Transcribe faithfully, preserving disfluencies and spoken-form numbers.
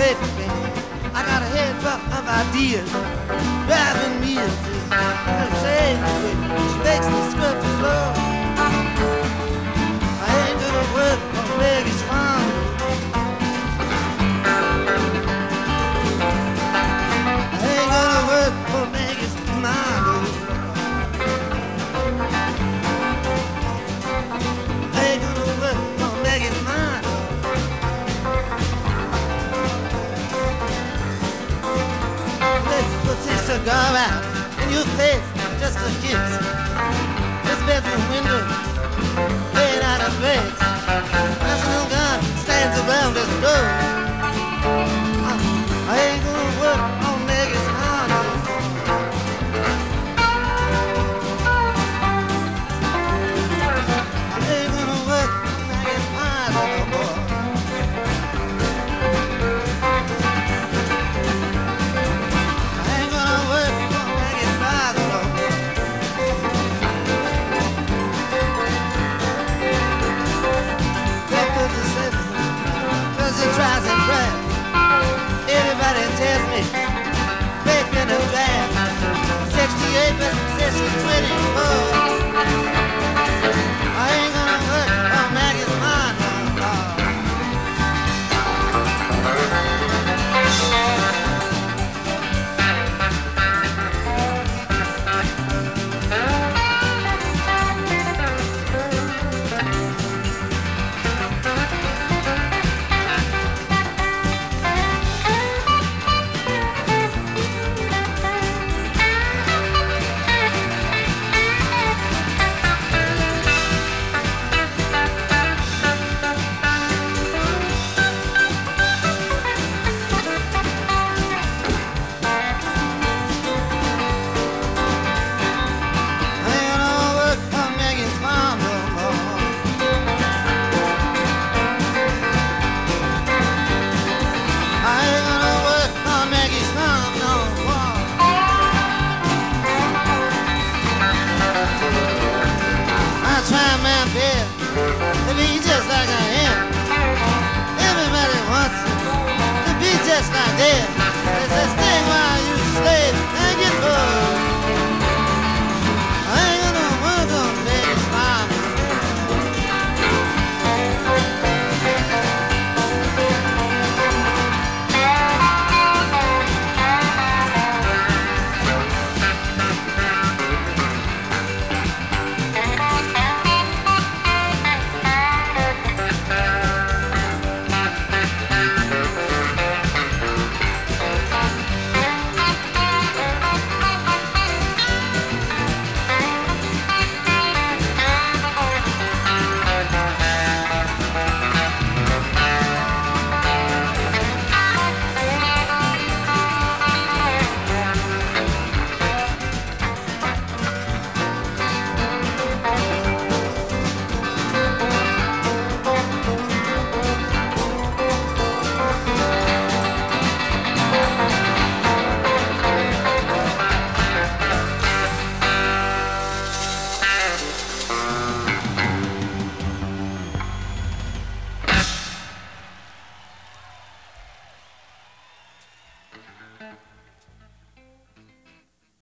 away from me. I got a head full of ideas driving me insane. She makes me scrub the floor. I ain't gonna work for Maggie's farm. I ain't gonna work for Maggie's mom. I ain't gonna work for Maggie's mom. Let's put this cigar out in your face, just a kiss. This bedroom window made out of bricks. National Guard stands around this door.